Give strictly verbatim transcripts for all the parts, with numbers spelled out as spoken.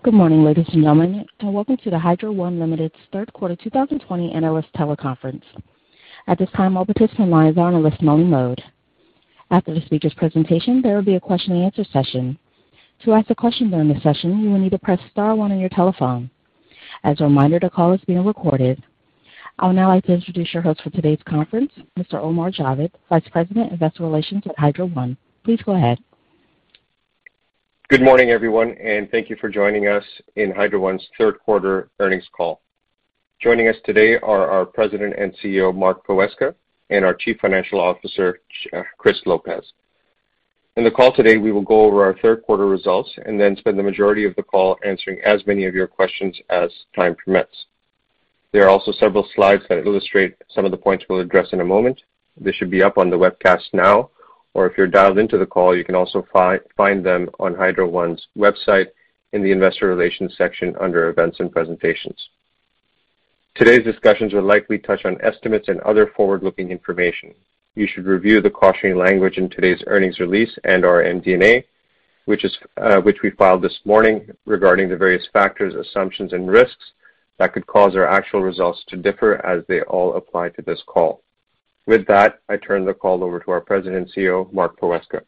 Good morning, ladies and gentlemen, and welcome to the Hydro One Limited's third quarter two thousand twenty analyst teleconference. At this time, all participant lines are in a listen-only mode. After the speaker's presentation, there will be a question-and-answer session. To ask a question during the session, you will need to press star one on your telephone. As a reminder, the call is being recorded. I would now like to introduce your host for today's conference, Mister Omar Javed, Vice President, Investor Relations at Hydro One. Please go ahead. Good morning, everyone, and thank you for joining us in Hydro One's third quarter earnings call. Joining us today are our President and C E O, Mark Poweska, and our Chief Financial Officer, Chris Lopez. In the call today, we will go over our third quarter results and then spend the majority of the call answering as many of your questions as time permits. There are also several slides that illustrate some of the points we'll address in a moment. They should be up on the webcast now, or if you're dialed into the call, you can also fi- find them on Hydro One's website in the Investor Relations section under Events and Presentations. Today's discussions will likely touch on estimates and other forward-looking information. You should review the cautionary language in today's earnings release and our M D and A, which, is, uh, which we filed this morning regarding the various factors, assumptions, and risks that could cause our actual results to differ as they all apply to this call. With that, I turn the call over to our President and C E O, Mark Poweska.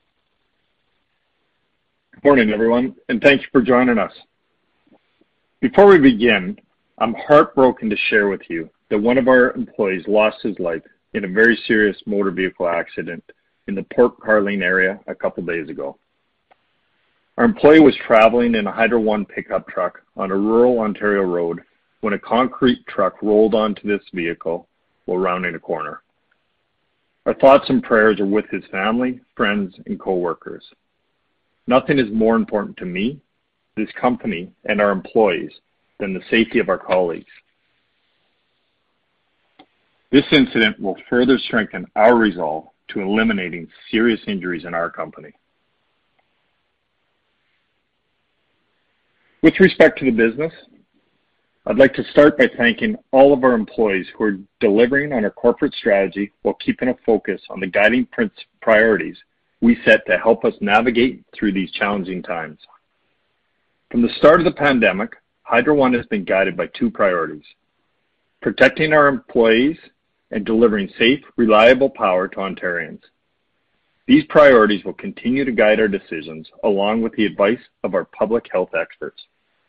Good morning, everyone, and thank you for joining us. Before we begin, I'm heartbroken to share with you that one of our employees lost his life in a very serious motor vehicle accident in the Port Carling area a couple days ago. Our employee was traveling in a Hydro One pickup truck on a rural Ontario road when a concrete truck rolled onto this vehicle while rounding a corner. Our thoughts and prayers are with his family, friends, and co-workers. Nothing is more important to me, this company, and our employees than the safety of our colleagues. This incident will further strengthen our resolve to eliminating serious injuries in our company. With respect to the business, I'd like to start by thanking all of our employees who are delivering on our corporate strategy while keeping a focus on the guiding priorities we set to help us navigate through these challenging times. From the start of the pandemic, Hydro One has been guided by two priorities: protecting our employees and delivering safe, reliable power to Ontarians. These priorities will continue to guide our decisions along with the advice of our public health experts.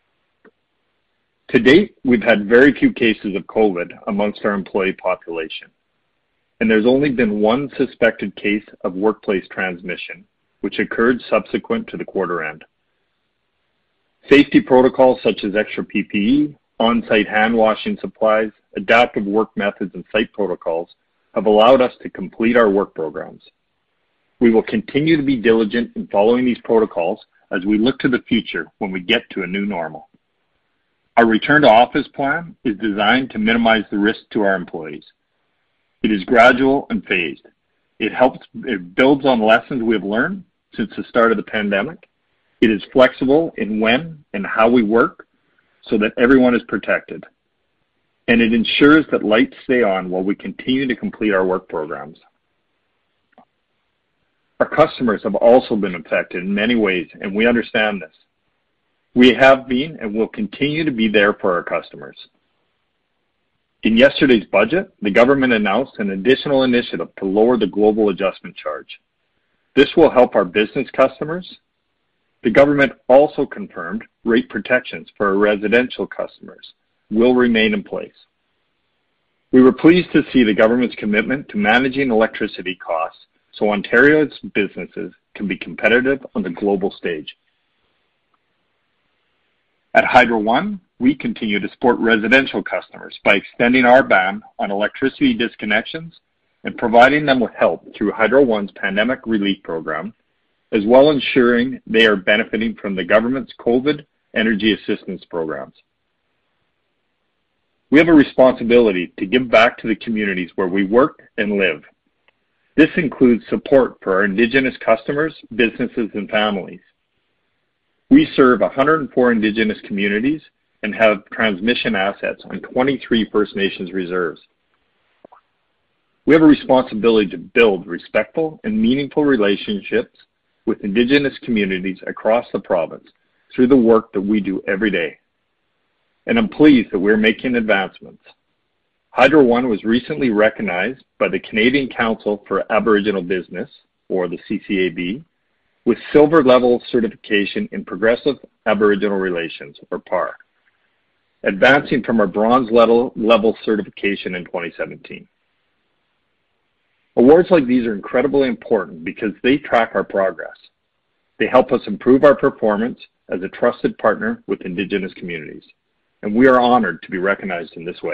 To date, we've had very few cases of COVID amongst our employee population, and there's only been one suspected case of workplace transmission, which occurred subsequent to the quarter end. Safety protocols such as extra P P E, on-site hand washing supplies, adaptive work methods, and site protocols have allowed us to complete our work programs. We will continue to be diligent in following these protocols as we look to the future when we get to a new normal. Our return to office plan is designed to minimize the risk to our employees. It is gradual and phased. It helps, it builds on lessons we have learned since the start of the pandemic. It is flexible in when and how we work so that everyone is protected. And it ensures that lights stay on while we continue to complete our work programs. Our customers have also been affected in many ways, and we understand this. We have been and will continue to be there for our customers. In yesterday's budget, the government announced an additional initiative to lower the global adjustment charge. This will help our business customers. The government also confirmed rate protections for our residential customers will remain in place. We were pleased to see the government's commitment to managing electricity costs so Ontario's businesses can be competitive on the global stage. At Hydro One, we continue to support residential customers by extending our ban on electricity disconnections and providing them with help through Hydro One's pandemic relief program, as well as ensuring they are benefiting from the government's COVID energy assistance programs. We have a responsibility to give back to the communities where we work and live. This includes support for our Indigenous customers, businesses, and families. We serve one hundred four Indigenous communities and have transmission assets on twenty-three First Nations reserves. We have a responsibility to build respectful and meaningful relationships with Indigenous communities across the province through the work that we do every day. And I'm pleased that we're making advancements. Hydro One was recently recognized by the Canadian Council for Aboriginal Business, or the C C A B, with silver level certification in Progressive Aboriginal Relations, or P A R, advancing from our bronze level, level certification in twenty seventeen. Awards like these are incredibly important because they track our progress. They help us improve our performance as a trusted partner with Indigenous communities, and we are honored to be recognized in this way.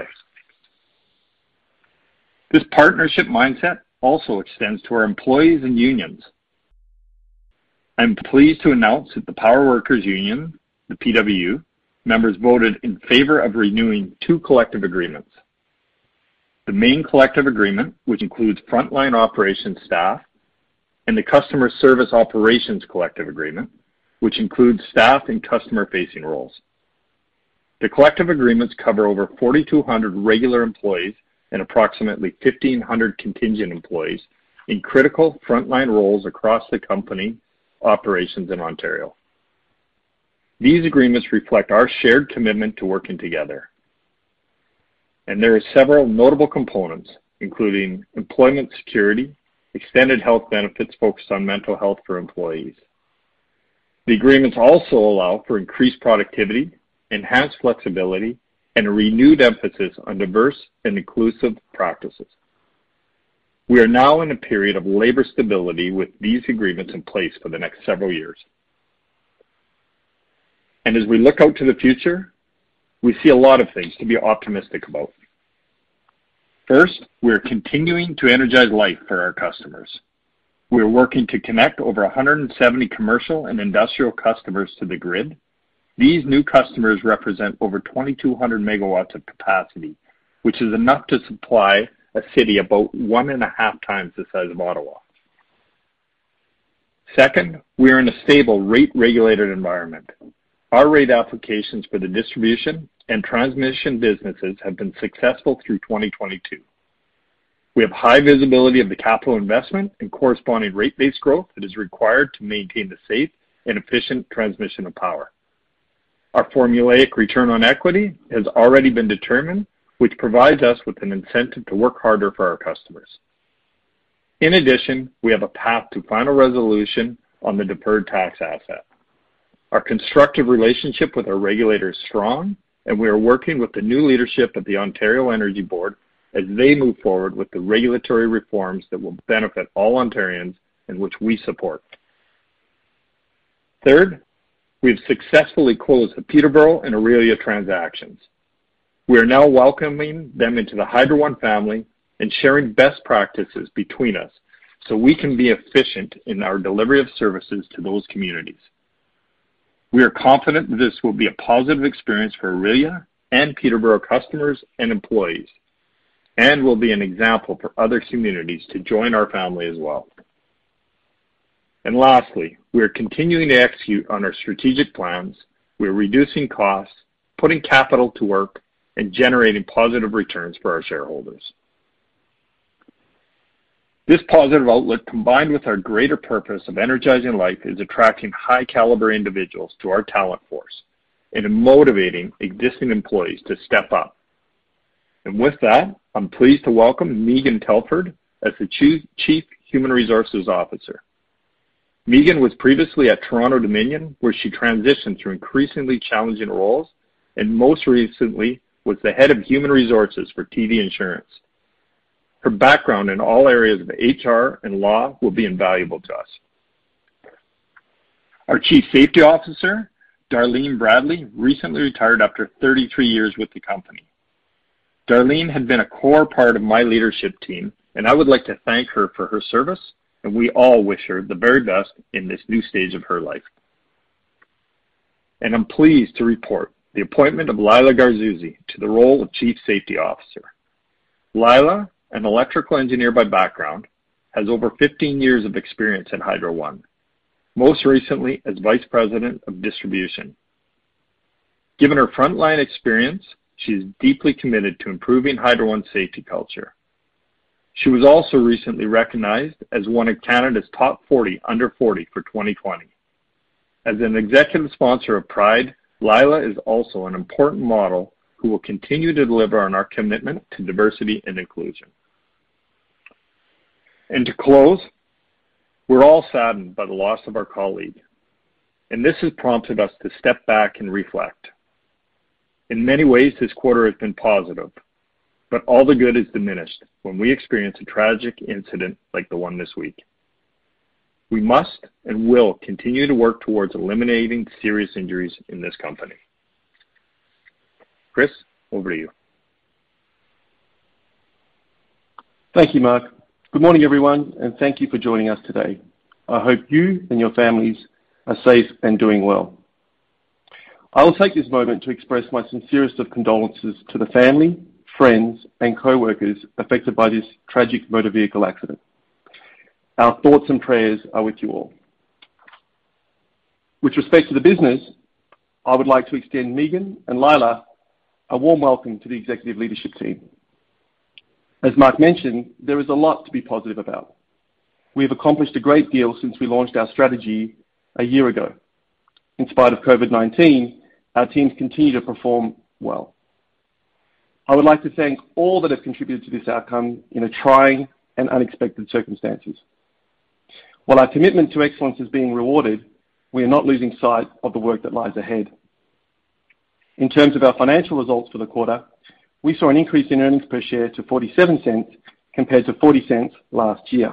This partnership mindset also extends to our employees and unions. I'm pleased to announce that the Power Workers Union, the P W U, members voted in favor of renewing two collective agreements. The main collective agreement, which includes frontline operations staff, and the Customer Service Operations Collective Agreement, which includes staff in customer-facing roles. The collective agreements cover over forty-two hundred regular employees and approximately fifteen hundred contingent employees in critical frontline roles across the company operations in Ontario. These agreements reflect our shared commitment to working together. And there are several notable components, including employment security, extended health benefits focused on mental health for employees. The agreements also allow for increased productivity, enhanced flexibility, and a renewed emphasis on diverse and inclusive practices. We are now in a period of labor stability with these agreements in place for the next several years. And as we look out to the future, we see a lot of things to be optimistic about. First, we're continuing to energize life for our customers. We're working to connect over one hundred seventy commercial and industrial customers to the grid. These new customers represent over twenty-two hundred megawatts of capacity, which is enough to supply a city about one and a half times the size of Ottawa. Second, we are in a stable rate-regulated environment. Our rate applications for the distribution and transmission businesses have been successful through twenty twenty-two. We have high visibility of the capital investment and corresponding rate-based growth that is required to maintain the safe and efficient transmission of power. Our formulaic return on equity has already been determined, which provides us with an incentive to work harder for our customers. In addition, we have a path to final resolution on the deferred tax asset. Our constructive relationship with our regulator is strong, and we are working with the new leadership at the Ontario Energy Board as they move forward with the regulatory reforms that will benefit all Ontarians and which we support. Third, we have successfully closed the Peterborough and Orillia transactions. We are now welcoming them into the Hydro One family and sharing best practices between us so we can be efficient in our delivery of services to those communities. We are confident that this will be a positive experience for Orillia and Peterborough customers and employees, and will be an example for other communities to join our family as well. And lastly, we are continuing to execute on our strategic plans. We are reducing costs, putting capital to work, and generating positive returns for our shareholders. This positive outlook, combined with our greater purpose of energizing life, is attracting high-caliber individuals to our talent force and motivating existing employees to step up. And with that, I'm pleased to welcome Megan Telford as the Chief Human Resources Officer. Megan was previously at Toronto Dominion, where she transitioned through increasingly challenging roles, and most recently was the head of human resources for T D Insurance. Her background in all areas of H R and law will be invaluable to us. Our Chief Safety Officer, Darlene Bradley, recently retired after thirty-three years with the company. Darlene had been a core part of my leadership team, and I would like to thank her for her service, and we all wish her the very best in this new stage of her life. And I'm pleased to report the appointment of Lila Garzouzi to the role of Chief Safety Officer. Lila, an electrical engineer by background, has over fifteen years of experience at Hydro One, most recently as Vice President of Distribution. Given her frontline experience, she is deeply committed to improving Hydro One's safety culture. She was also recently recognized as one of Canada's top forty under forty for twenty twenty. As an executive sponsor of Pride, Lila is also an important model who will continue to deliver on our commitment to diversity and inclusion. And to close, we're all saddened by the loss of our colleague, and this has prompted us to step back and reflect. In many ways, this quarter has been positive, but all the good is diminished when we experience a tragic incident like the one this week. We must and will continue to work towards eliminating serious injuries in this company. Chris, over to you. Thank you, Mark. Good morning, everyone, and thank you for joining us today. I hope you and your families are safe and doing well. I will take this moment to express my sincerest of condolences to the family, friends, and co-workers affected by this tragic motor vehicle accident. Our thoughts and prayers are with you all. With respect to the business, I would like to extend Megan and Lila a warm welcome to the executive leadership team. As Mark mentioned, there is a lot to be positive about. We have accomplished a great deal since we launched our strategy a year ago. In spite of COVID nineteen, our teams continue to perform well. I would like to thank all that have contributed to this outcome in a trying and unexpected circumstances. While our commitment to excellence is being rewarded, we are not losing sight of the work that lies ahead. In terms of our financial results for the quarter, we saw an increase in earnings per share to forty-seven cents compared to forty cents last year.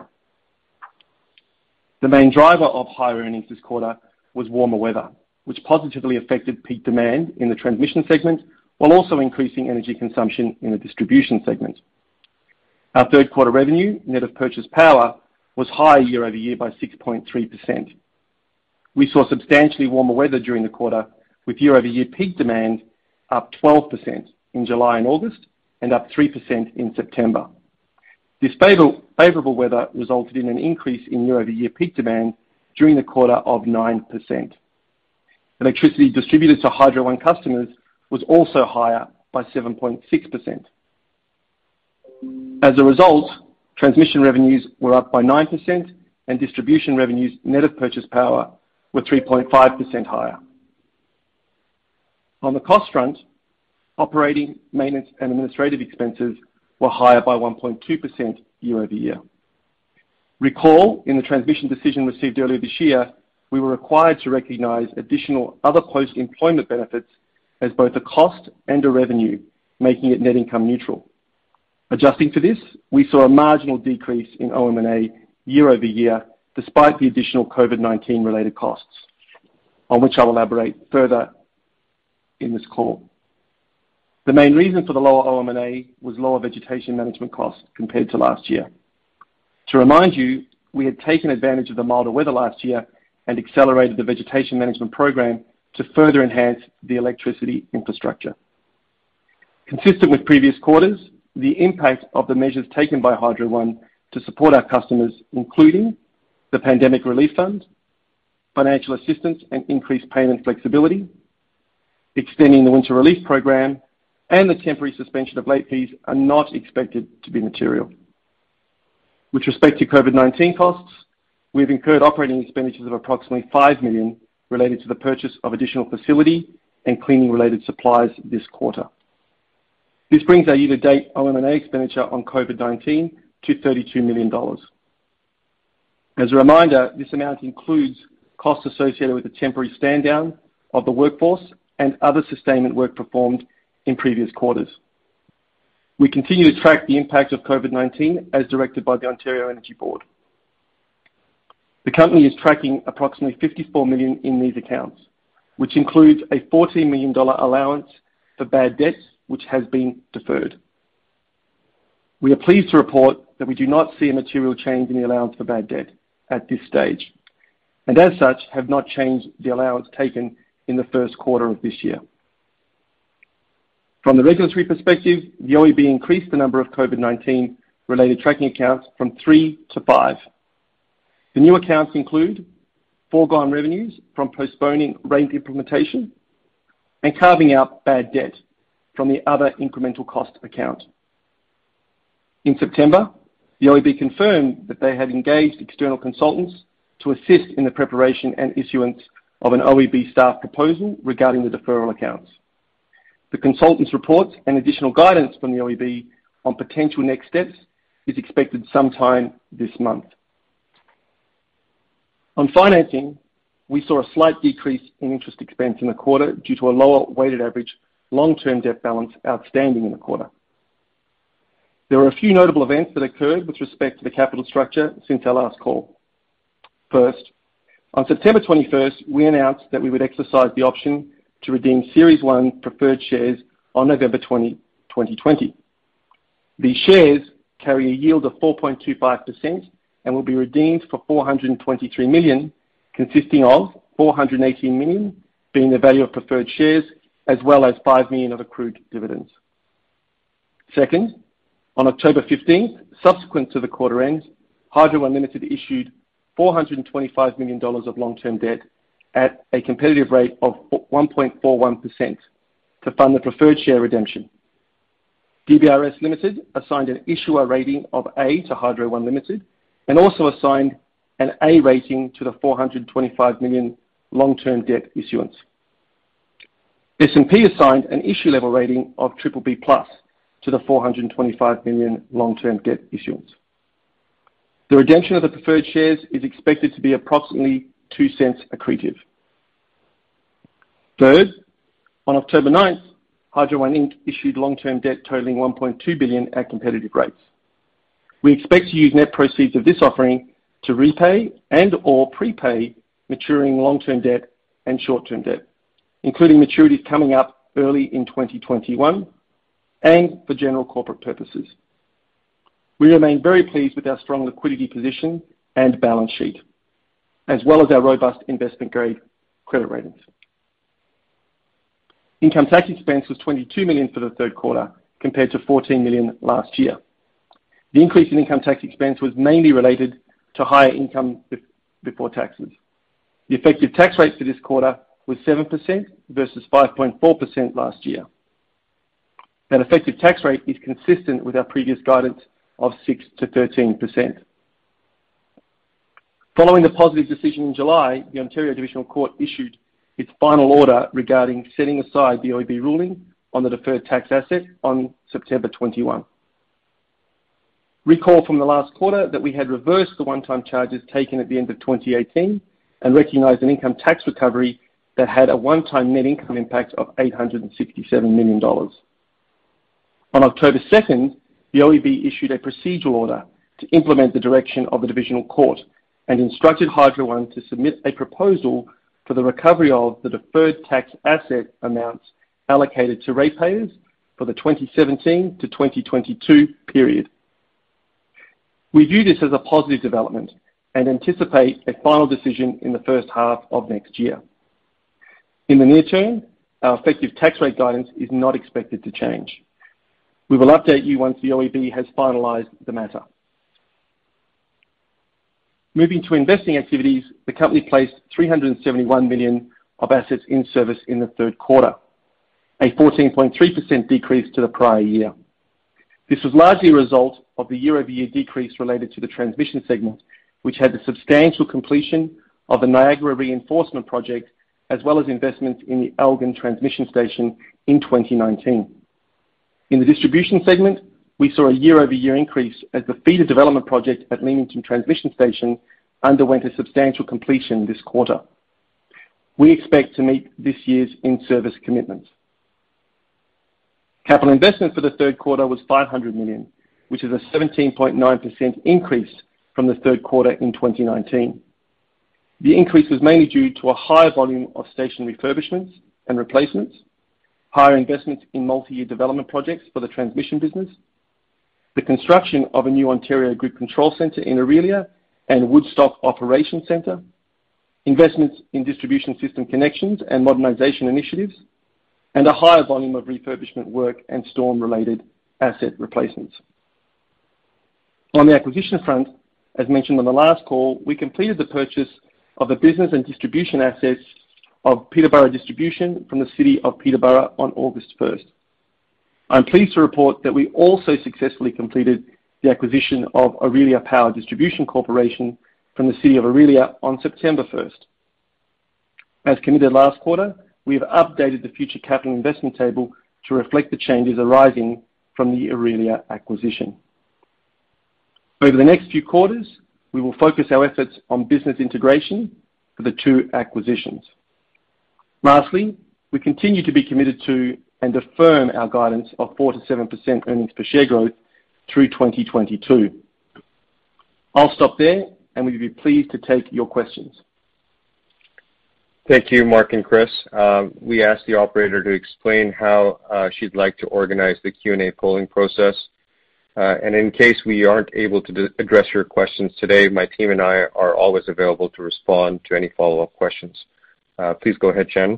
The main driver of higher earnings this quarter was warmer weather, which positively affected peak demand in the transmission segment while also increasing energy consumption in the distribution segment. Our third quarter revenue, net of purchased power, was higher year over year by six point three percent. We saw substantially warmer weather during the quarter, with year over year peak demand up twelve percent in July and August and up three percent in September. This favorable weather resulted in an increase in year over year peak demand during the quarter of nine percent. Electricity distributed to Hydro One customers was also higher by seven point six percent. As a result, transmission revenues were up by nine percent and distribution revenues net of purchased power were three point five percent higher. On the cost front, operating, maintenance, and administrative expenses were higher by one point two percent year over year. Recall, in the transmission decision received earlier this year, we were required to recognize additional other post-employment benefits as both a cost and a revenue, making it net income neutral. Adjusting for this, we saw a marginal decrease in O M and A year over year, despite the additional COVID nineteen related costs, on which I will elaborate further in this call. The main reason for the lower O M and A was lower vegetation management costs compared to last year. To remind you, we had taken advantage of the milder weather last year and accelerated the vegetation management program to further enhance the electricity infrastructure. Consistent with previous quarters, the impact of the measures taken by Hydro One to support our customers, including the Pandemic Relief Fund, financial assistance and increased payment flexibility, extending the Winter Relief Program, and the temporary suspension of late fees are not expected to be material. With respect to COVID nineteen costs, we have incurred operating expenditures of approximately five million dollars related to the purchase of additional facility and cleaning-related supplies this quarter. This brings our year-to-date O M and A expenditure on COVID nineteen to thirty-two million dollars. As a reminder, this amount includes costs associated with the temporary stand-down of the workforce and other sustainment work performed in previous quarters. We continue to track the impact of COVID nineteen as directed by the Ontario Energy Board. The company is tracking approximately fifty-four million dollars in these accounts, which includes a fourteen million dollars allowance for bad debts, which has been deferred. We are pleased to report that we do not see a material change in the allowance for bad debt at this stage, and as such have not changed the allowance taken in the first quarter of this year. From the regulatory perspective, the O E B increased the number of COVID nineteen related tracking accounts from three to five. The new accounts include foregone revenues from postponing rate implementation and carving out bad debt from the other incremental cost account. In September, the O E B confirmed that they had engaged external consultants to assist in the preparation and issuance of an O E B staff proposal regarding the deferral accounts. The consultant's reports and additional guidance from the O E B on potential next steps is expected sometime this month. On financing, we saw a slight decrease in interest expense in the quarter due to a lower weighted average long-term debt balance outstanding in the quarter. There were a few notable events that occurred with respect to the capital structure since our last call. First, on September twenty-first, we announced that we would exercise the option to redeem Series one preferred shares on November twentieth, twenty twenty. These shares carry a yield of four point two five percent and will be redeemed for four hundred twenty-three million dollars, consisting of four hundred eighteen million dollars being the value of preferred shares, as well as five million dollars of accrued dividends. Second, on October fifteenth, subsequent to the quarter end, Hydro One Limited issued four hundred twenty-five million dollars of long-term debt at a competitive rate of one point four one percent to fund the preferred share redemption. D B R S Limited assigned an issuer rating of A to Hydro One Limited and also assigned an A rating to the four hundred twenty-five million dollars long-term debt issuance. S and P assigned an issue level rating of triple B plus to the four hundred twenty-five million dollars long-term debt issuance. The redemption of the preferred shares is expected to be approximately two cents accretive. Third, on October ninth, Hydro One Incorporated issued long-term debt totaling one point two billion dollars at competitive rates. We expect to use net proceeds of this offering to repay and or prepay maturing long-term debt and short-term debt, including maturities coming up early in twenty twenty-one and for general corporate purposes. We remain very pleased with our strong liquidity position and balance sheet, as well as our robust investment-grade credit ratings. Income tax expense was twenty-two million dollars for the third quarter, compared to fourteen million dollars last year. The increase in income tax expense was mainly related to higher income before taxes. The effective tax rate for this quarter was seven percent versus five point four percent last year. That effective tax rate is consistent with our previous guidance of six to thirteen percent. Following the positive decision in July, the Ontario Divisional Court issued its final order regarding setting aside the O E B ruling on the deferred tax asset on September twenty-first. Recall from the last quarter that we had reversed the one-time charges taken at the end of twenty eighteen and recognized an income tax recovery that had a one-time net income impact of eight hundred sixty-seven million dollars. On October second, the O E B issued a procedural order to implement the direction of the Divisional Court and instructed Hydro One to submit a proposal for the recovery of the deferred tax asset amounts allocated to ratepayers for the twenty seventeen to twenty twenty-two period. We view this as a positive development and anticipate a final decision in the first half of next year. In the near term, our effective tax rate guidance is not expected to change. We will update you once the O E B has finalized the matter. Moving to investing activities, the company placed three hundred seventy-one million dollars of assets in service in the third quarter, a fourteen point three percent decrease to the prior year. This was largely a result of the year-over-year decrease related to the transmission segment, which had the substantial completion of the Niagara Reinforcement Project, as well as investments in the Elgin Transmission Station in twenty nineteen. In the distribution segment, we saw a year-over-year increase as the feeder development project at Leamington Transmission Station underwent a substantial completion this quarter. We expect to meet this year's in-service commitments. Capital investment for the third quarter was five hundred million dollars, which is a seventeen point nine percent increase from the third quarter in twenty nineteen. The increase was mainly due to a higher volume of station refurbishments and replacements, higher investments in multi-year development projects for the transmission business, the construction of a new Ontario Grid Control Centre in Orillia and Woodstock Operations Centre, investments in distribution system connections and modernisation initiatives, and a higher volume of refurbishment work and storm-related asset replacements. On the acquisition front, as mentioned on the last call, we completed the purchase of the business and distribution assets of Peterborough Distribution from the City of Peterborough on August first. I'm pleased to report that we also successfully completed the acquisition of Orillia Power Distribution Corporation from the City of Orillia on September first. As committed last quarter, we have updated the future capital investment table to reflect the changes arising from the Orillia acquisition. Over the next few quarters, we will focus our efforts on business integration for the two acquisitions. Lastly, we continue to be committed to and affirm our guidance of four to seven percent earnings per share growth through twenty twenty-two. I'll stop there, and we'd be pleased to take your questions. Thank you, Mark and Chris. Uh, we asked the operator to explain how uh, she'd like to organize the Q and A polling process. Uh, and in case we aren't able to d- address your questions today, my team and I are always available to respond to any follow-up questions. Uh, please go ahead, Shannon.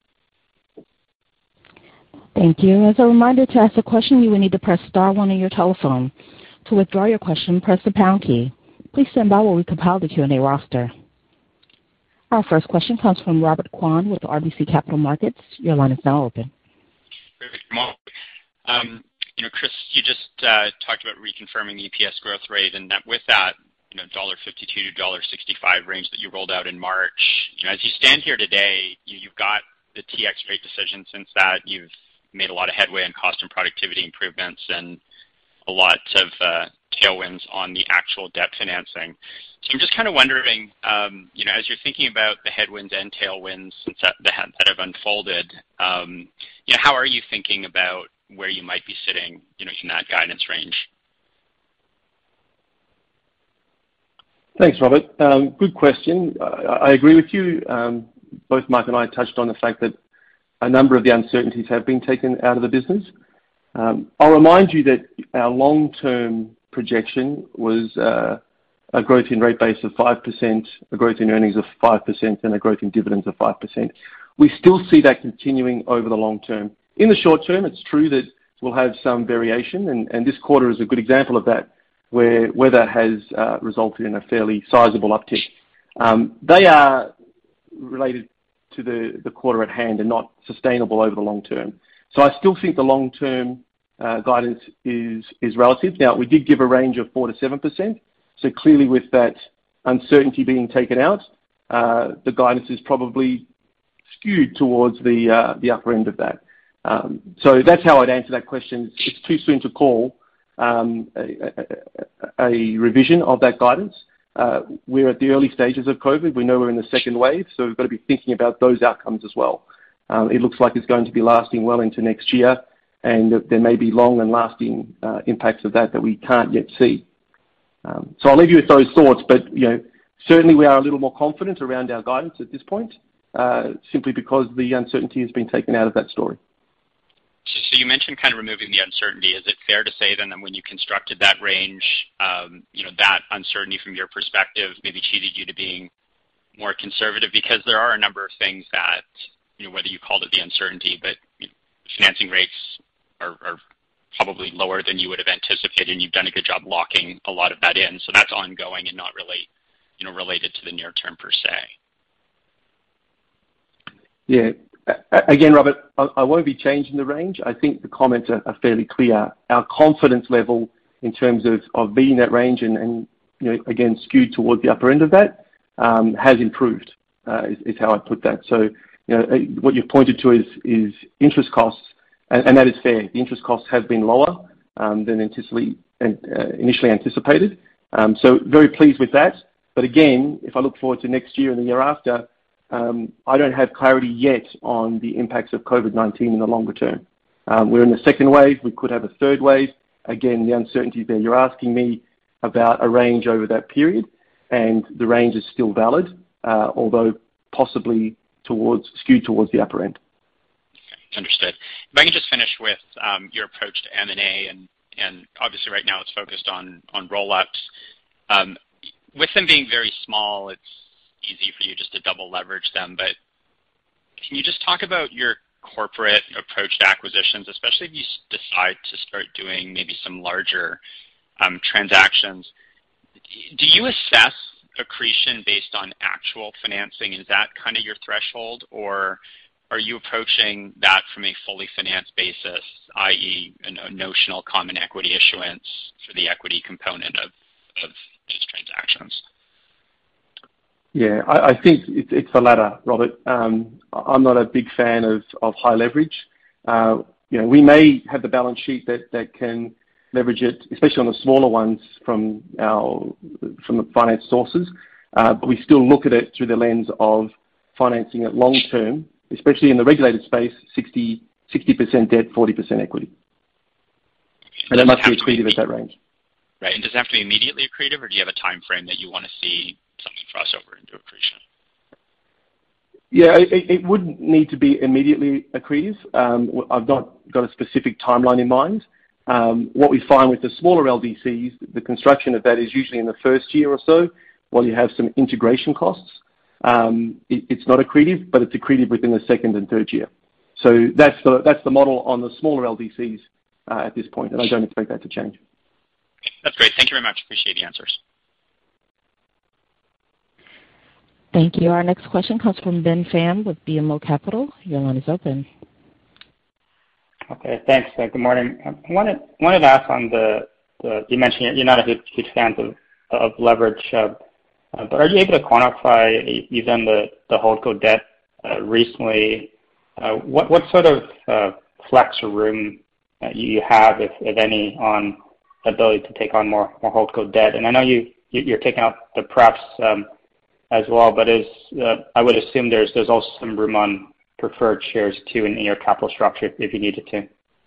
Thank you. As a reminder, to ask a question, you will need to press star one on your telephone. To withdraw your question, press the pound key. Please stand by while we compile the Q and A roster. Our first question comes from Robert Kwan with R B C Capital Markets. Your line is now open. Good morning. Um, you know, Chris, you just uh, talked about reconfirming the E P S growth rate, and that with that, you know, one dollar fifty-two to one dollar sixty-five range that you rolled out in March. You know, as you stand here today, you, you've got the T X rate decision. Since that, you've made a lot of headway in cost and productivity improvements, and a lot of uh, tailwinds on the actual debt financing. So I'm just kind of wondering, um, you know, as you're thinking about the headwinds and tailwinds that, that have unfolded, um, you know, how are you thinking about where you might be sitting, you know, in that guidance range? Thanks, Robert. Um, good question. I, I agree with you. Um, both Mark and I touched on the fact that a number of the uncertainties have been taken out of the business. Um, I'll remind you that our long-term projection was uh, a growth in rate base of five percent, a growth in earnings of five percent, and a growth in dividends of five percent. We still see that continuing over the long term. In the short term, it's true that we'll have some variation, and, and this quarter is a good example of that, where weather has uh, resulted in a fairly sizable uptick. Um, they are related to the, the quarter at hand and not sustainable over the long term. So I still think the long-term uh, guidance is is relative. Now, we did give a range of four to seven percent. So clearly with that uncertainty being taken out, uh, the guidance is probably skewed towards the uh, the upper end of that. Um, so that's how I'd answer that question. It's too soon to call um, a, a, a revision of that guidance. Uh, we're at the early stages of COVID. We know we're in the second wave, so we've got to be thinking about those outcomes as well. Um, it looks like it's going to be lasting well into next year, and there may be long and lasting uh, impacts of that that we can't yet see. Um, so I'll leave you with those thoughts, but you know, certainly we are a little more confident around our guidance at this point, uh, simply because the uncertainty has been taken out of that story. So you mentioned kind of removing the uncertainty. Is it fair to say then that when you constructed that range, um, you know, that uncertainty from your perspective maybe cheated you to being more conservative? Because there are a number of things that, you know, whether you called it the uncertainty, but you know, financing rates are, are probably lower than you would have anticipated, and you've done a good job locking a lot of that in. So that's ongoing and not really, you know, related to the near term per se. Yeah. Again, Robert, I won't be changing the range. I think the comments are, are fairly clear. Our confidence level in terms of, of being that range and, and, you know, again, skewed towards the upper end of that um, has improved, uh, is, is how I put that. So, you know, what you've pointed to is, is interest costs, and, and that is fair. The interest costs have been lower um, than initially, uh, initially anticipated. Um, so very pleased with that. But again, if I look forward to next year and the year after, Um, I don't have clarity yet on the impacts of COVID nineteen in the longer term. Um, we're in the second wave. We could have a third wave. Again, the uncertainty there. You're asking me about a range over that period, and the range is still valid, uh, although possibly towards skewed towards the upper end. Okay, understood. If I can just finish with um, your approach to M and A, and, and obviously right now it's focused on, on roll-ups. Um, with them being very small, it's easy for you just to double leverage them, but can you just talk about your corporate approach to acquisitions, especially if you decide to start doing maybe some larger um, transactions? Do you assess accretion based on actual financing? Is that kind of your threshold, or are you approaching that from a fully financed basis, that is a notional common equity issuance for the equity component of, of these transactions? Yeah, I, I think it's, it's the latter, Robert. Um, I'm not a big fan of, of high leverage. Uh, you know, we may have the balance sheet that, that can leverage it, especially on the smaller ones from our from the finance sources, uh, but we still look at it through the lens of financing it long term, especially in the regulated space, sixty percent debt, forty percent equity. And it must be accretive at that range. Right, and does it have to be immediately accretive, or do you have a time frame that you want to see something cross over into accretion? Yeah, it, it would need to be immediately accretive. Um, I've not got a specific timeline in mind. Um, what we find with the smaller L D Cs, the construction of that is usually in the first year or so, while you have some integration costs. Um, it, it's not accretive, but it's accretive within the second and third year. So that's the, that's the model on the smaller L D Cs uh, at this point, and I don't expect that to change. That's great. Thank you very much. Appreciate the answers. Thank you. Our next question comes from Ben Pham with B M O Capital. Your line is open. Okay, thanks. Uh, good morning. I wanted wanted to ask on the, the you mentioned you're not a huge, huge fan of of leverage, uh, uh, but are you able to quantify? You've done the the holdco debt uh, recently. Uh, what what sort of uh, flex or room uh, you have, if, if any, on the ability to take on more more holdco debt? And I know you you're taking out the prefs um, as well, but is uh, I would assume there's there's also some room on preferred shares too in, in your capital structure if you needed to.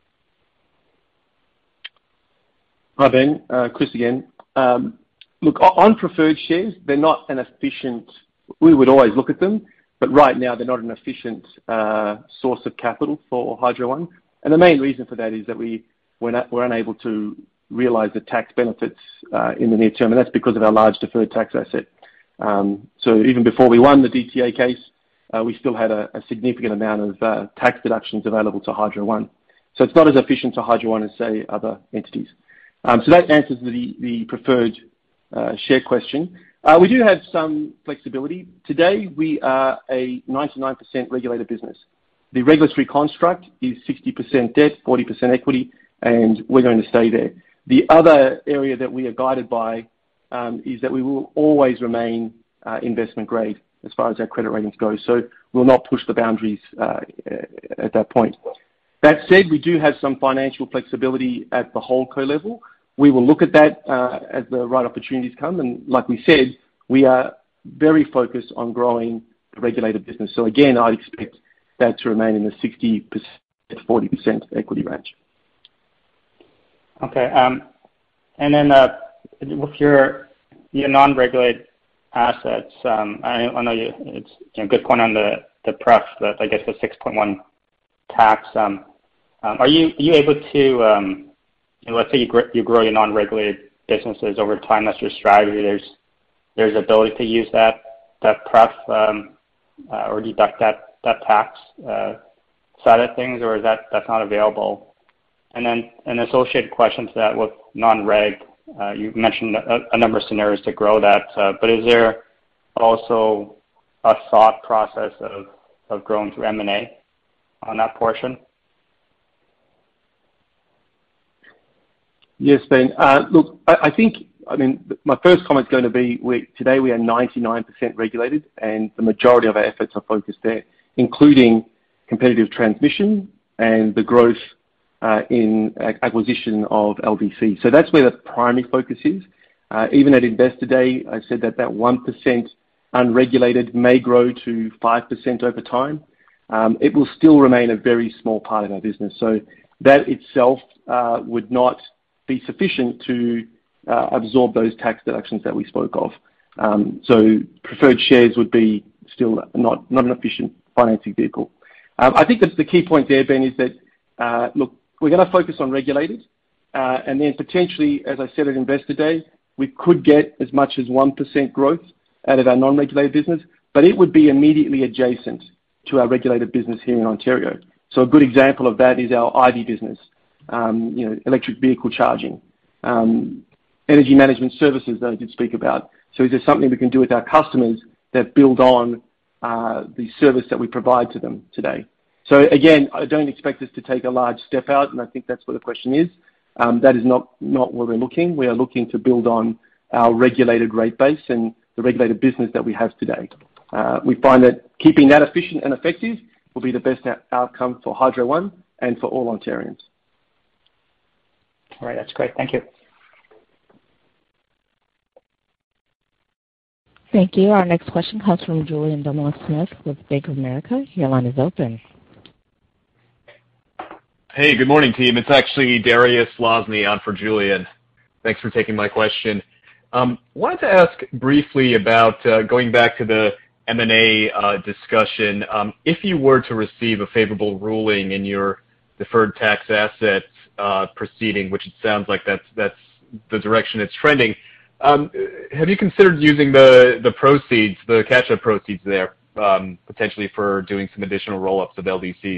Hi Ben, uh, Chris again. Um, look, on preferred shares, they're not an efficient. We would always look at them, but right now they're not an efficient uh, source of capital for Hydro One. And the main reason for that is that we we're, not, we're unable to realise the tax benefits uh, in the near term, and that's because of our large deferred tax asset. Um, so even before we won the D T A case, uh, we still had a, a significant amount of uh, tax deductions available to Hydro One. So it's not as efficient to Hydro One as, say, other entities. Um, so that answers the, the preferred uh, share question. Uh, we do have some flexibility. Today, we are a ninety-nine percent regulated business. The regulatory construct is sixty percent debt, forty percent equity, and we're going to stay there. The other area that we are guided by um, is that we will always remain uh, investment grade as far as our credit ratings go. So we'll not push the boundaries uh, at that point. That said, we do have some financial flexibility at the holdco level. We will look at that uh, as the right opportunities come. And like we said, we are very focused on growing the regulated business. So again, I'd expect that to remain in the sixty percent to forty percent equity range. Okay. Um, and then uh, with your your non-regulated assets, um, I, I know you, it's you know, good point on the the pref, but I guess the six point one tax. Um, um, are you are you able to um, you know, let's say you grow, you grow your non-regulated businesses over time? That's your strategy. There's there's ability to use that that pref um, uh, or deduct that that tax uh, side of things, or is that that's not available? And then an associated question to that with non-reg, uh, you mentioned a, a number of scenarios to grow that, uh, but is there also a thought process of, of growing through M and A on that portion? Yes, Ben. Uh, look, I, I think, I mean, my first comment is going to be we, today we are ninety-nine percent regulated, and the majority of our efforts are focused there, including competitive transmission and the growth Uh, in acquisition of L D C. So that's where the primary focus is. Uh, even at Investor Day, I said that that one percent unregulated may grow to five percent over time. Um, it will still remain a very small part of our business. So that itself uh, would not be sufficient to uh, absorb those tax deductions that we spoke of. Um, so preferred shares would be still not, not an efficient financing vehicle. Um, I think that the key point there, Ben, is that, uh, look, we're going to focus on regulated, uh, and then potentially, as I said at Investor Day, we could get as much as one percent growth out of our non-regulated business, but it would be immediately adjacent to our regulated business here in Ontario. So a good example of that is our I V business, um, you know, electric vehicle charging, um, energy management services that I did speak about. So is there something we can do with our customers that build on uh, the service that we provide to them today? So again, I don't expect us to take a large step out, and I think that's what the question is. Um, that is not, not where we're looking. We are looking to build on our regulated rate base, and the regulated business that we have today. Uh, we find that keeping that efficient and effective will be the best outcome for Hydro One and for all Ontarians. All right, that's great. Thank you. Thank you. Our next question comes from Julian Dumoulin-Smith with Bank of America. Your line is open. Hey, good morning, team. It's actually Darius Losney on for Julian. Thanks for taking my question. Um, wanted to ask briefly about uh, going back to the M and A uh, discussion. Um, if you were to receive a favorable ruling in your deferred tax assets uh, proceeding, which it sounds like that's that's the direction it's trending, um, have you considered using the the proceeds, the catch-up proceeds there, um, potentially for doing some additional roll-ups of L D Cs?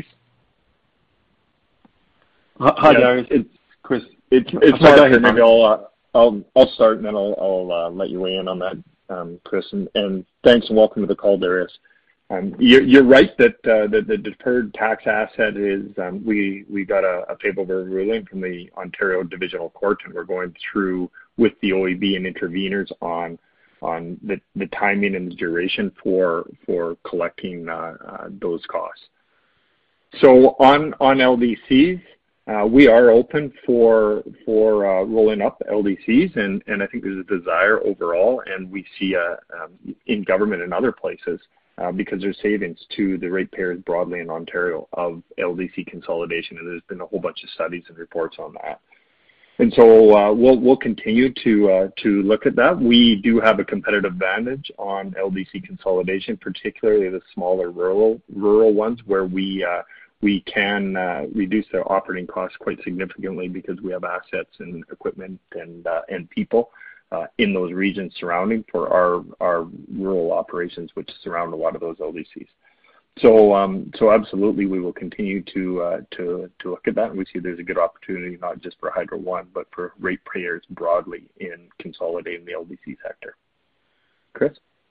Hi, yeah, Darius. It's Chris. It's it's my turn. Maybe I'll uh, I'll I'll start and then I'll I'll uh, let you weigh in on that, um, Chris. And, and thanks and welcome to the call, Darius. Um, you're, you're right that uh, the, the deferred tax asset is um, we we got a, a favorable ruling from the Ontario Divisional Court, and we're going through with the O E B and interveners on on the, the timing and the duration for for collecting uh, uh, those costs. So on on L D Cs. Uh, we are open for for uh, rolling up L D Cs, and, and I think there's a desire overall, and we see uh, um, in government and other places uh, because there's savings to the ratepayers broadly in Ontario of L D C consolidation, and there's been a whole bunch of studies and reports on that. And so uh, we'll we'll continue to uh, to look at that. We do have a competitive advantage on L D C consolidation, particularly the smaller rural rural ones where we. Uh, we can uh, reduce their operating costs quite significantly because we have assets and equipment and uh, and people uh, in those regions surrounding for our our rural operations, which surround a lot of those L D Cs. So um, so absolutely, we will continue to uh, to to look at that, and we see there's a good opportunity not just for Hydro One, but for ratepayers broadly in consolidating the L D C sector. Chris?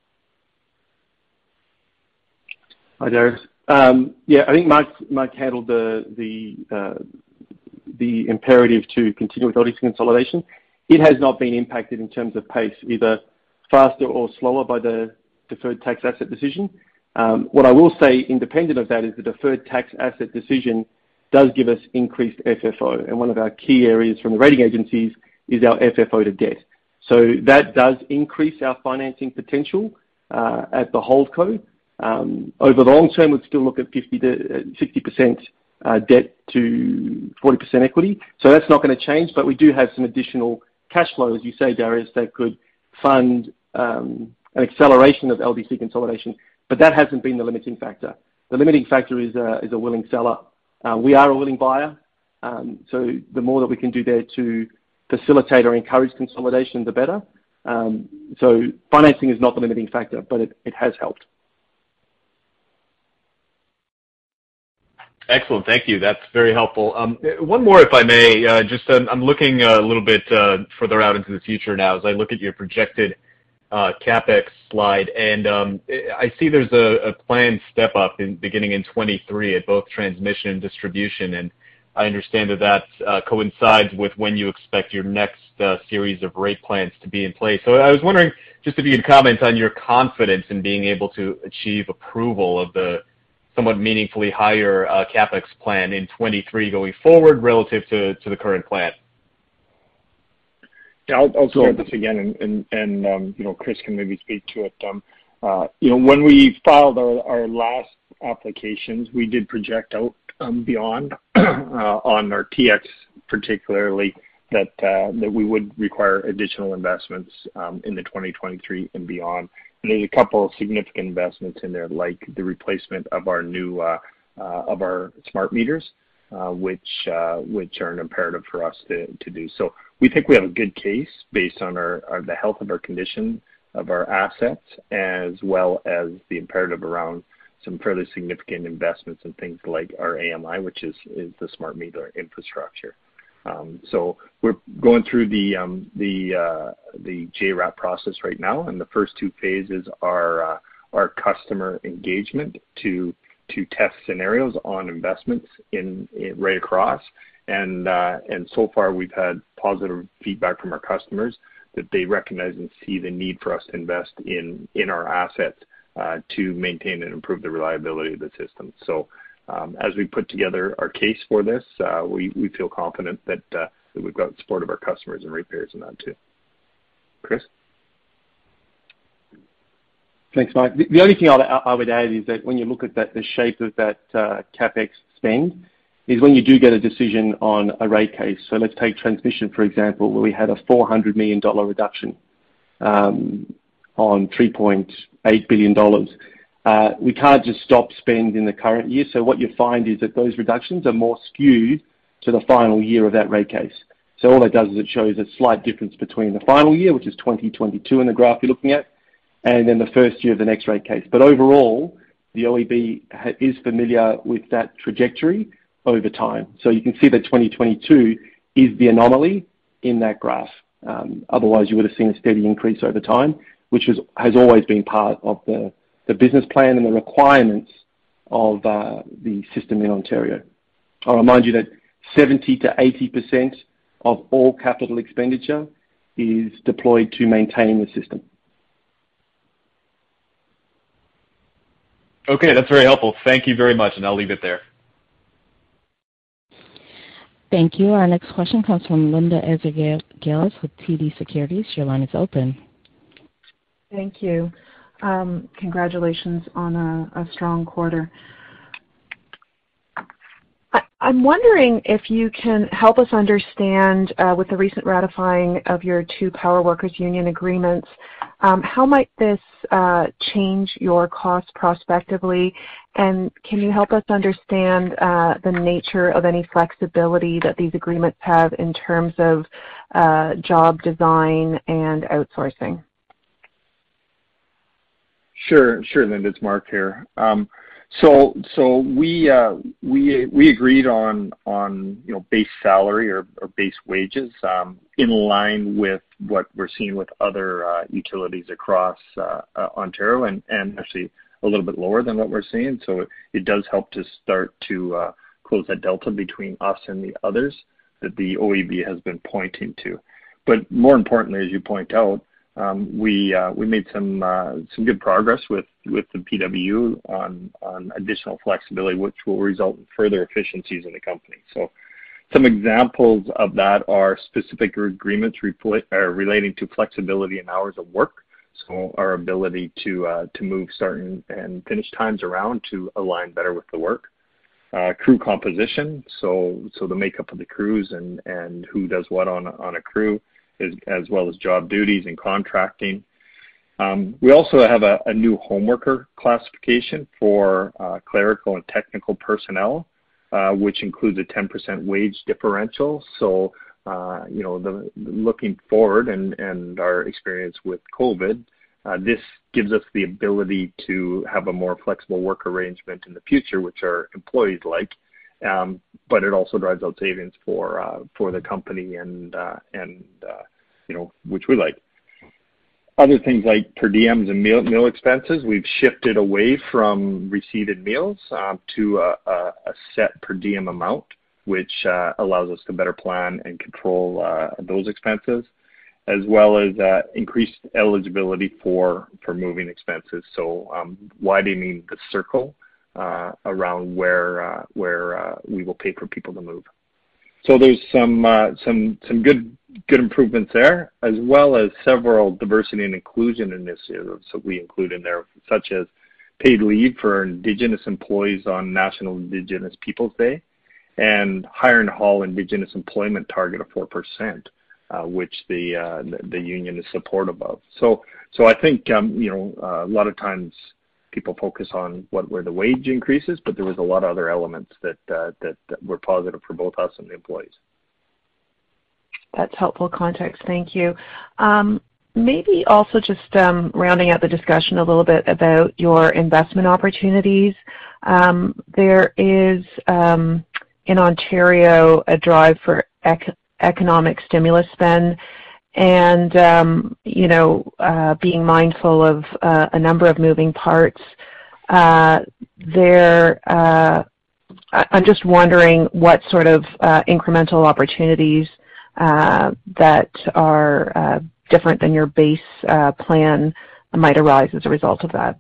Hi, Darius. Um, yeah, I think Mark, Mark handled the the uh, the imperative to continue with L D C consolidation. It has not been impacted in terms of pace, either faster or slower by the deferred tax asset decision. Um, what I will say, independent of that, is the deferred tax asset decision does give us increased F F O, and one of our key areas from the rating agencies is our F F O to debt. So that does increase our financing potential uh, at the holdco. Um, over the long term, we'd still look at fifty to sixty percent uh, debt to forty percent equity. So that's not going to change, but we do have some additional cash flow, as you say, Darius, that could fund um, an acceleration of L D C consolidation. But that hasn't been the limiting factor. The limiting factor is, uh, is a willing seller. Uh, we are a willing buyer. Um, so the more that we can do there to facilitate or encourage consolidation, the better. Um, so financing is not the limiting factor, but it, it has helped. Excellent. Thank you. That's very helpful. Um, one more, if I may. Uh, just um, I'm looking a little bit uh, further out into the future now as I look at your projected uh, CapEx slide, and um, I see there's a, a planned step up in, beginning in twenty-three at both transmission and distribution, and I understand that that uh, coincides with when you expect your next uh, series of rate plans to be in place. So I was wondering just if you could comment on your confidence in being able to achieve approval of the somewhat meaningfully higher uh, CapEx plan in twenty-three going forward relative to, to the current plan. Yeah, I'll, I'll start this again, and, and, and um, you know, Chris can maybe speak to it. Um, uh, you know, when we filed our, our last applications, we did project out um, beyond uh, on our T X particularly that uh, that we would require additional investments um, in the twenty twenty-three and beyond. And there's a couple of significant investments in there, like the replacement of our new uh, uh, of our smart meters, uh, which uh, which are an imperative for us to to do. So we think we have a good case based on our, our the health of our condition of our assets, as well as the imperative around some fairly significant investments in things like our A M I, which is is the smart meter infrastructure. Um, so we're going through the um, the uh, the J R A P process right now, and the first two phases are uh, our customer engagement to to test scenarios on investments in, in right across, and uh, and so far we've had positive feedback from our customers that they recognize and see the need for us to invest in, in our assets uh, to maintain and improve the reliability of the system. So um, as we put together our case for this, uh, we, we feel confident that, uh, that we've got support of our customers and ratepayers in that too. Chris? Thanks, Mike. The, the only thing I, I would add is that when you look at that, the shape of that uh, CapEx spend, is when you do get a decision on a rate case. So let's take transmission, for example, where we had a four hundred million dollars reduction um, on three point eight billion dollars. Uh, we can't just stop spend in the current year. So what you find is that those reductions are more skewed to the final year of that rate case. So all that does is it shows a slight difference between the final year, which is twenty twenty-two in the graph you're looking at, and then the first year of the next rate case. But overall, the O E B is familiar with that trajectory over time. So you can see that twenty twenty-two is the anomaly in that graph. Um, otherwise, you would have seen a steady increase over time, which was, has always been part of the, the business plan and the requirements of uh, the system in Ontario. I'll remind you that seventy to eighty percent of all capital expenditure is deployed to maintain the system. Okay, that's very helpful. Thank you very much, and I'll leave it there. Thank you. Our next question comes from Linda Ezergailis with T D Securities. Your line is open. Thank you. Um, congratulations on a, a strong quarter. I, I'm wondering if you can help us understand, uh, with the recent ratifying of your two Power Workers Union agreements, um, how might this uh, change your costs prospectively? And can you help us understand uh, the nature of any flexibility that these agreements have in terms of uh, job design and outsourcing? Sure, sure, Linda. It's Mark here. Um, so, so we uh, we we agreed on on you know base salary or, or base wages um, in line with what we're seeing with other uh, utilities across uh, uh, Ontario, and and actually a little bit lower than what we're seeing. So it, it does help to start to uh, close that delta between us and the others that the O E B has been pointing to. But more importantly, as you point out, um, we uh, we made some uh, some good progress with with the P W U on on additional flexibility, which will result in further efficiencies in the company. So some examples of that are specific agreements refl- uh, relating to flexibility in hours of work. So our ability to uh, to move start and, and finish times around to align better with the work. Uh, crew composition, so so the makeup of the crews and, and who does what on, on a crew, is, as well as job duties and contracting. Um, we also have a, a new homeworker classification for uh, clerical and technical personnel, uh, which includes a ten percent wage differential. So Uh, you know, the, looking forward and, and our experience with COVID, uh, this gives us the ability to have a more flexible work arrangement in the future, which our employees like, um, but it also drives out savings for uh, for the company and uh, and uh, you know, which we like. Other things like per diems and meal, meal expenses, we've shifted away from receipted meals um, to a, a, a set per diem amount, which uh, allows us to better plan and control uh, those expenses, as well as uh, increased eligibility for, for moving expenses. So um, widening the circle uh, around where uh, where uh, we will pay for people to move. So there's some uh, some some good good improvements there, as well as several diversity and inclusion initiatives that we include in there, such as paid leave for Indigenous employees on National Indigenous Peoples Day, and hire and haul Indigenous employment target of four percent, uh, which the, uh, the the union is supportive of. So, so I think um, you know uh, a lot of times people focus on what were the wage increases, but there was a lot of other elements that uh, that, that were positive for both us and the employees. That's helpful context. Thank you. Um, maybe also just um, rounding out the discussion a little bit about your investment opportunities. Um, there is um, in Ontario a drive for ec- economic stimulus spend, and um, you know, uh, being mindful of uh, a number of moving parts. Uh, there, uh, I'm just wondering what sort of uh, incremental opportunities uh, that are uh, different than your base uh, plan might arise as a result of that?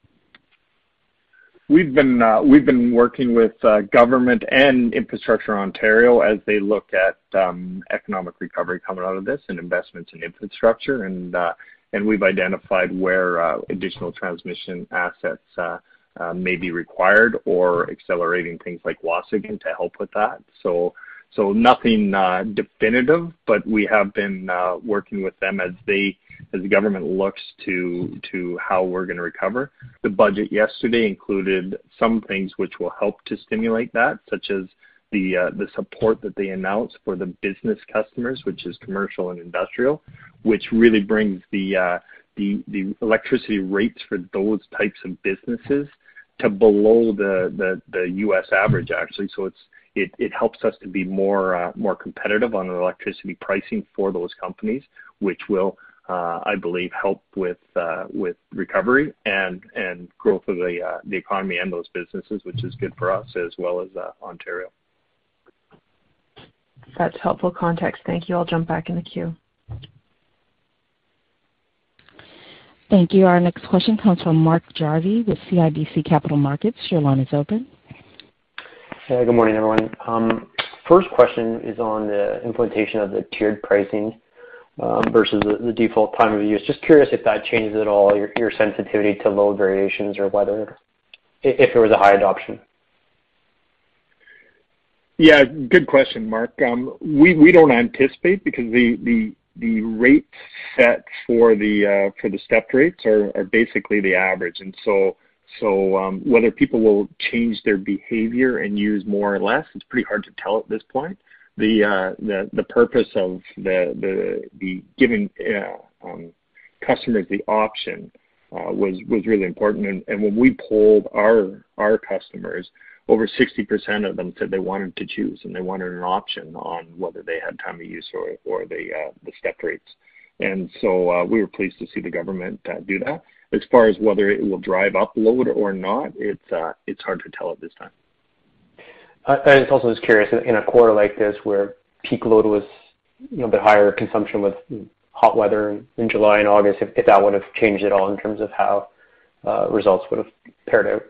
We've been uh, we've been working with uh, government and Infrastructure Ontario as they look at um, economic recovery coming out of this and investments in infrastructure, and uh, and we've identified where uh, additional transmission assets uh, uh, may be required, or accelerating things like Waasigan to help with that. So so nothing uh, definitive, but we have been uh, working with them as they. as the government looks to to how we're going to recover. The budget yesterday included some things which will help to stimulate that, such as the uh, the support that they announced for the business customers, which is commercial and industrial, which really brings the uh, the the electricity rates for those types of businesses to below the the, the U S average, actually. So it's it, it helps us to be more uh, more competitive on electricity pricing for those companies, which will Uh, I believe, help with uh, with recovery and and growth of the uh, the economy and those businesses, which is good for us as well as uh, Ontario. That's helpful context. Thank you. I'll jump back in the queue. Thank you. Our next question comes from Mark Jarvi with C I B C Capital Markets. Your line is open. Yeah, good morning, everyone. Um, first question is on the implementation of the tiered pricing. Um, versus the, the default time of use. Just curious if that changes at all your, your sensitivity to load variations, or whether, if there was a high adoption. Yeah, good question, Mark. Um, we we don't anticipate, because the the the rates set for the uh, for the stepped rates are, are basically the average, and so so um, whether people will change their behavior and use more or less, it's pretty hard to tell at this point. The, uh, the the purpose of the the, the giving uh, um, customers the option uh, was was really important, and, and when we polled our our customers, over sixty percent of them said they wanted to choose, and they wanted an option on whether they had time of use or or the uh, the step rates, and so uh, we were pleased to see the government uh, do that. As far as whether it will drive up load or not, it's uh, it's hard to tell at this time. Uh, I was also just curious, in a quarter like this where peak load was, you know, a bit higher consumption with hot weather in July and August, if, if that would have changed at all in terms of how uh, results would have paired out.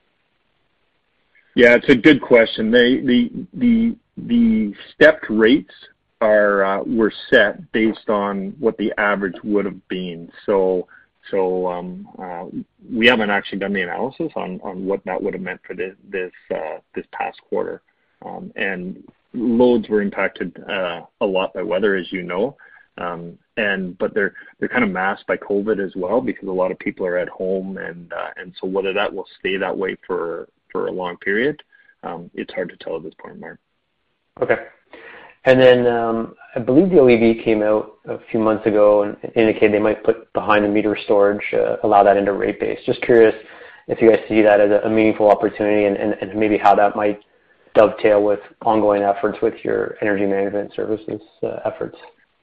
Yeah, it's a good question. They, the the the stepped rates are uh, were set based on what the average would have been. So. So um, uh, we haven't actually done the analysis on, on what that would have meant for this this, uh, this past quarter. Um, and loads were impacted uh, a lot by weather, as you know. Um, and but they're they're kind of masked by COVID as well, because a lot of people are at home, and uh, and so whether that will stay that way for for a long period, um, it's hard to tell at this point, Mark. Okay. And then um, I believe the O E B came out a few months ago and indicated they might put behind the meter storage, uh, allow that into rate base. Just curious if you guys see that as a meaningful opportunity, and, and, and maybe how that might dovetail with ongoing efforts with your energy management services uh, efforts.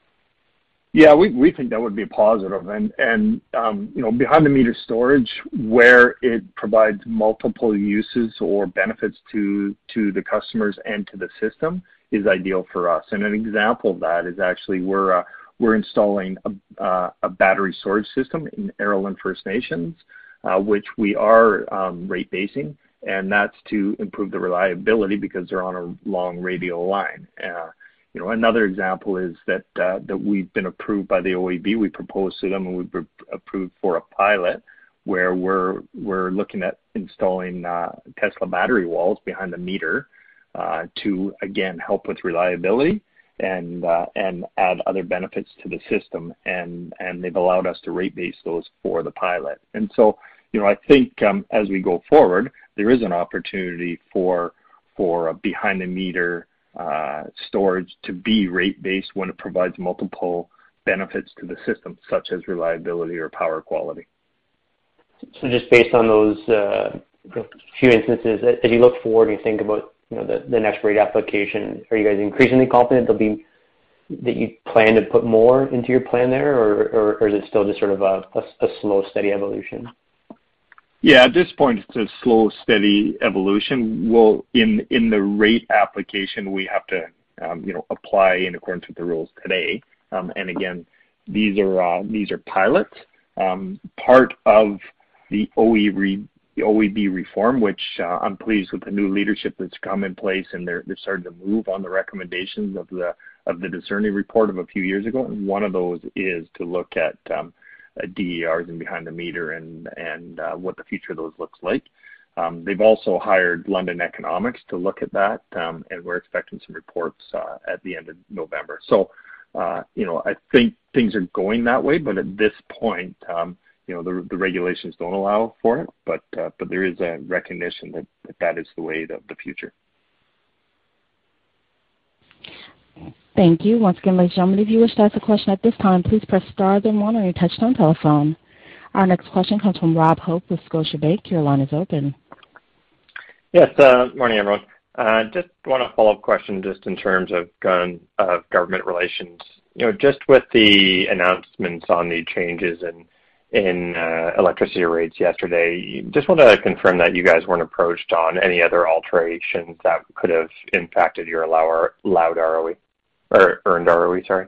Yeah, we, we think that would be a positive, and and um, you know, behind the meter storage, where it provides multiple uses or benefits to to the customers and to the system, is ideal for us. And an example of that is actually we're uh, we're installing a, uh, a battery storage system in Errolin First Nations, uh, which we are um, rate basing, and that's to improve the reliability because they're on a long radial line. Uh, You know, another example is that uh, that we've been approved by the O E B. We proposed to them, and we've been approved for a pilot where we're we're looking at installing uh, Tesla battery walls behind the meter uh, to again help with reliability and uh, and add other benefits to the system. And and they've allowed us to rate base those for the pilot. And so, you know, I think um, as we go forward, there is an opportunity for for a behind the meter Uh, storage to be rate-based when it provides multiple benefits to the system, such as reliability or power quality. So just based on those uh, few instances, as you look forward and you think about, you know, the, the next rate application, are you guys increasingly confident there'll be that you plan to put more into your plan there, or, or, or is it still just sort of a, a, a slow, steady evolution? Yeah, at this point, it's a slow, steady evolution. We'll, in in the rate application, we have to, um, you know, apply in accordance with the rules today. Um, and again, these are uh, these are pilots, um, part of the O E re, the O E B reform, which uh, I'm pleased with the new leadership that's come in place, and they're they're starting to move on the recommendations of the of the Discerning report of a few years ago. And one of those is to look at um, uh, D E Rs and behind the meter and and uh, what the future of those looks like. Um, they've also hired London Economics to look at that, um, and we're expecting some reports uh, at the end of November. So, uh, you know, I think things are going that way, but at this point, um, you know, the, the regulations don't allow for it, but uh, but there is a recognition that that, that is the way of the future. Thank you. Once again, ladies and gentlemen, if you wish to ask a question at this time, please press star then one on your touchtone telephone. Our next question comes from Rob Hope with Scotiabank. Your line is open. Yes, uh, morning, everyone. Uh, just want a follow-up question just in terms of gun, uh, government relations. You know, just with the announcements on the changes in, in uh, electricity rates yesterday, just want to confirm that you guys weren't approached on any other alterations that could have impacted your allowed R O E, or earned R O E, sorry.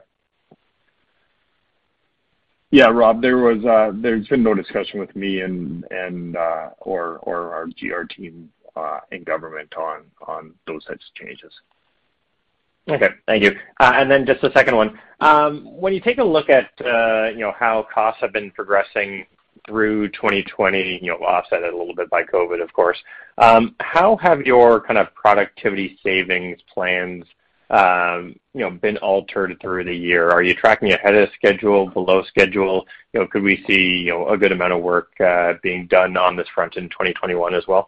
Yeah, Rob, there was uh, there's been no discussion with me and and uh, or or our G R team uh, in government on on those types of changes. Okay, thank you. Uh, and then just the second one, um, when you take a look at uh, you know how costs have been progressing through twenty twenty, you know, offset a little bit by COVID, of course. Um, how have your kind of productivity savings plans Um, you know, been altered through the year? Are you tracking ahead of schedule, below schedule? You know, could we see, you know, a good amount of work uh, being done on this front in twenty twenty-one as well?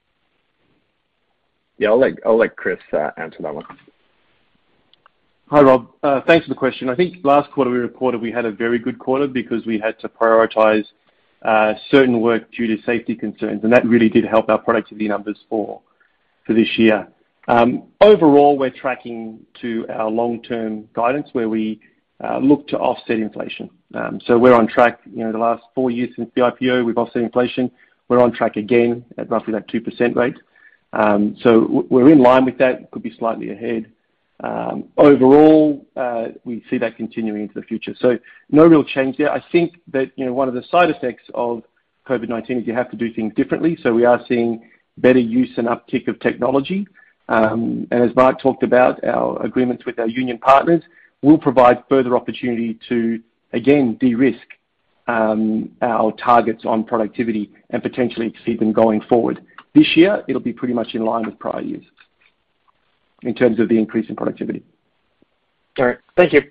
Yeah, I'll let I'll let Chris uh, answer that one. Hi, Rob. Uh, thanks for the question. I think last quarter we reported we had a very good quarter because we had to prioritize uh, certain work due to safety concerns, and that really did help our productivity numbers for for this year. Um, overall, we're tracking to our long-term guidance where we uh, look to offset inflation. Um, so we're on track. You know, the last four years since the I P O, we've offset inflation. We're on track again at roughly that two percent rate. Um, so w- we're in line with that. Could be slightly ahead. Um, overall, uh, we see that continuing into the future. So no real change there. I think that, you know, one of the side effects of COVID nineteen is you have to do things differently. So we are seeing better use and uptick of technology. Um, and as Mark talked about, our agreements with our union partners will provide further opportunity to, again, de-risk um, our targets on productivity and potentially exceed them going forward. This year, it'll be pretty much in line with prior years in terms of the increase in productivity. All right. Thank you.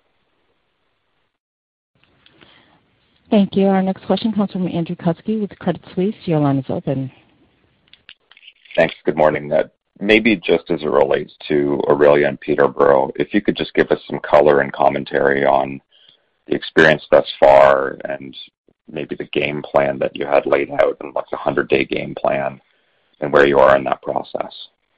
Thank you. Our next question comes from Andrew Kuske with Credit Suisse. Your line is open. Thanks. Good morning. Uh, maybe just as it relates to Orillia and Peterborough, if you could just give us some color and commentary on the experience thus far and maybe the game plan that you had laid out and like the hundred-day game plan and where you are in that process.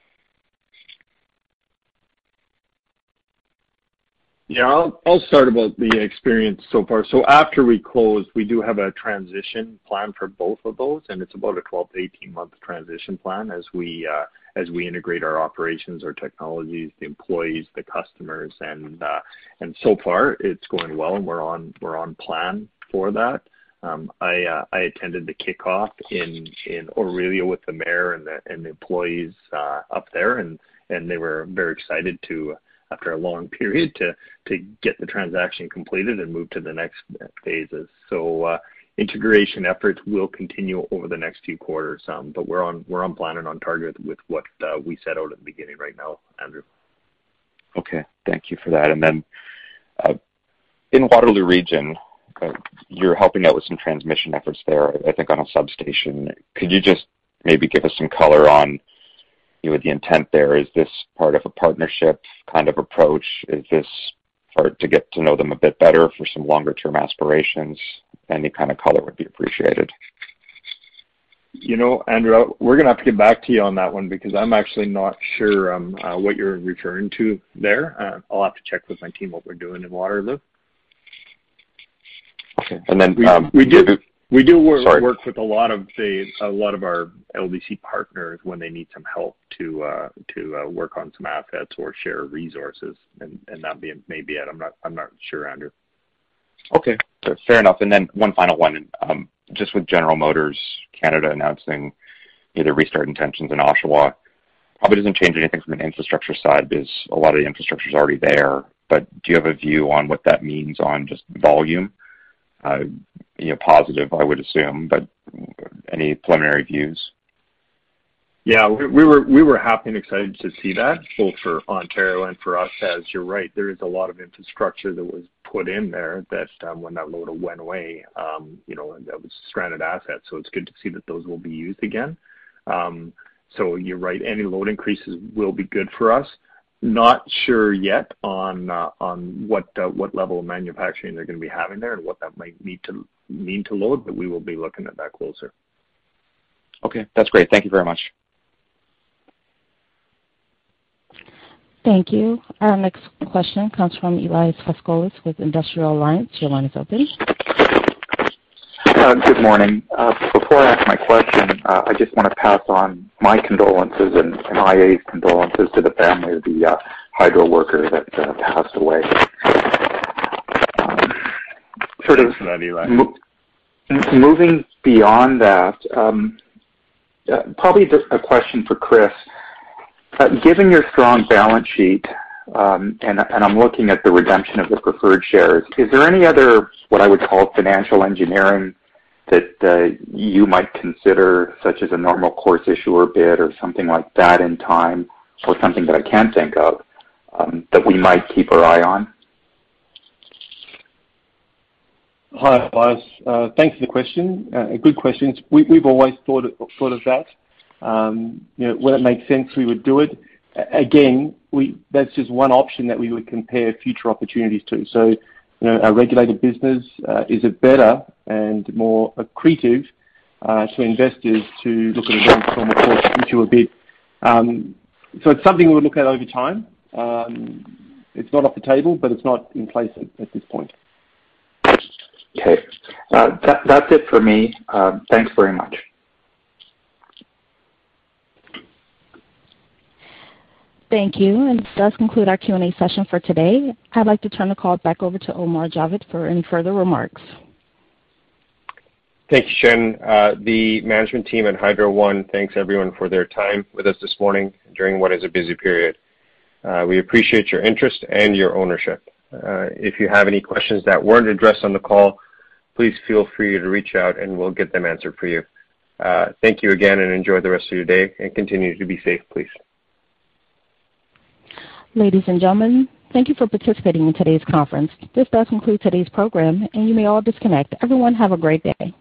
Yeah, I'll, I'll start about the experience so far. So after we close, we do have a transition plan for both of those, and it's about a twelve to eighteen month transition plan as we uh, as we integrate our operations, our technologies, the employees, the customers, and uh, and so far it's going well, and we're on we're on plan for that. Um, I uh, I attended the kickoff in in Orillia with the mayor and the and the employees uh, up there, and and they were very excited to, after a long period, to to get the transaction completed and move to the next phases. So uh, integration efforts will continue over the next few quarters, um, but we're on we're on plan and on target with what uh, we set out at the beginning right now, Andrew. Okay, thank you for that. And then uh, in Waterloo Region, uh, you're helping out with some transmission efforts there, I think on a substation. Could you just maybe give us some color on you know, the intent there? Is this part of a partnership kind of approach? Is this part to get to know them a bit better for some longer term aspirations? Any kind of color would be appreciated. You know, Andrew, we're going to have to get back to you on that one because I'm actually not sure um, uh, what you're referring to there. Uh, I'll have to check with my team what we're doing in Waterloo. Okay, and then we, um, we do. We do work, work with a lot of the a lot of our L D C partners when they need some help to uh, to uh, work on some assets or share resources, and, and that being maybe it. I'm not I'm not sure, Andrew. Okay, fair enough. And then one final one, um, just with General Motors Canada announcing either restart intentions in Oshawa, probably doesn't change anything from an infrastructure side because a lot of the infrastructure is already there. But do you have a view on what that means on just volume? Uh, you know, positive, I would assume, but any preliminary views? Yeah, we, we were we were happy and excited to see that, both for Ontario and for us. As you're right, there is a lot of infrastructure that was put in there that um, when that load went away, um, you know, that was stranded assets. So it's good to see that those will be used again. Um, so you're right, any load increases will be good for us. Not sure yet on uh, on what uh, what level of manufacturing they're going to be having there and what that might need to mean to load, but we will be looking at that closer. Okay, that's great. Thank you very much. Thank you. Our next question comes from Elias Foscolos with Industrial Alliance. Your line is open. Uh, good morning. Uh, before I ask my question, uh, I just want to pass on my condolences and, and I A's condolences to the family of the uh, hydro worker that uh, passed away. Um, sort of that, mo- moving beyond that, um, uh, probably a question for Chris. Uh, given your strong balance sheet, um, and, and I'm looking at the redemption of the preferred shares, is there any other, what I would call financial engineering that uh, you might consider, such as a normal course issuer bid or something like that in time, or something that I can't think of, um, that we might keep our eye on? Hi, Elias. Uh, thanks for the question. Uh, good questions. We, we've always thought of, thought of that. Um, you know, when it makes sense, we would do it. Again, we, that's just one option that we would compare future opportunities to. So, you know, our regulated business, uh, is it better and more accretive uh, to investors to look at a normal course issuer bid? Um, so it's something we would look at over time. Um, it's not off the table, but it's not in place at, at this point. Okay. Uh, that, that's it for me. Uh, thanks very much. Thank you, and this does conclude our Q and A session for today. I'd like to turn the call back over to Omar Javed for any further remarks. Thank you, Shannon. Uh, the management team at Hydro One thanks everyone for their time with us this morning during what is a busy period. Uh, we appreciate your interest and your ownership. Uh, if you have any questions that weren't addressed on the call, please feel free to reach out and we'll get them answered for you. Uh, thank you again and enjoy the rest of your day and continue to be safe, please. Ladies and gentlemen, thank you for participating in today's conference. This does conclude today's program, and you may all disconnect. Everyone have a great day.